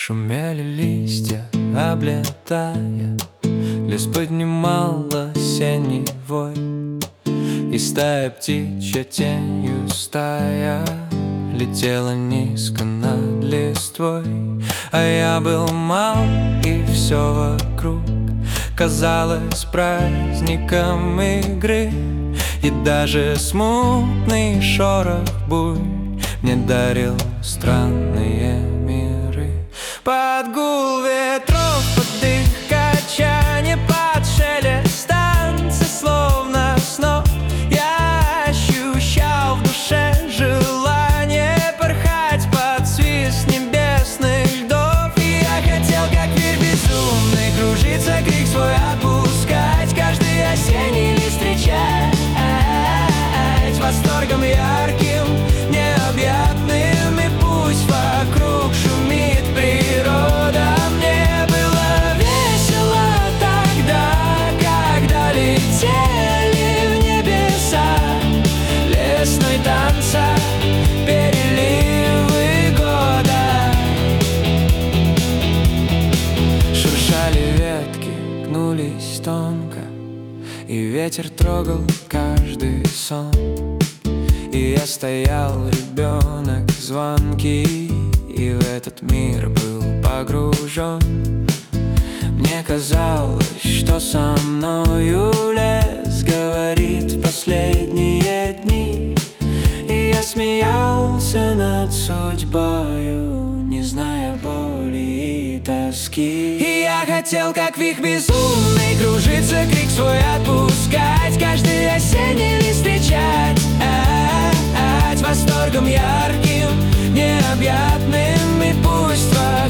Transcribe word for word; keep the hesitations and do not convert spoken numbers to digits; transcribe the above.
Шумели листья, облетая, лес поднимал осенний вой, и стая птичья тенью стая летела низко над листвой. А я был мал, и все вокруг казалось праздником игры, и даже смутный шорох буй мне дарил странные миры. Под гул ветров, под их качанье, под шелест танца, словно снов, я ощущал в душе желание порхать под свист небесных льдов. И я хотел, как мир безумный, кружиться, крик свой отпускать, каждый осенний лист встречать восторгом ярким, необъятным. И пусть вокруг шумит природа, мне было весело тогда, когда летели в небеса лесной танца переливы года. Шуршали ветки, гнулись тонко, и ветер трогал каждый сон. И я стоял, ребенок звонкий, и в этот мир был погружен. Мне казалось, что со мною лес говорит в последние дни, и я смеялся над судьбою, не зная боли и тоски. И я хотел, как вих безумный, кружиться, крик свой отпускать, каждый осенний лист встречать восторгом ярким, необъятным. И пусть твоя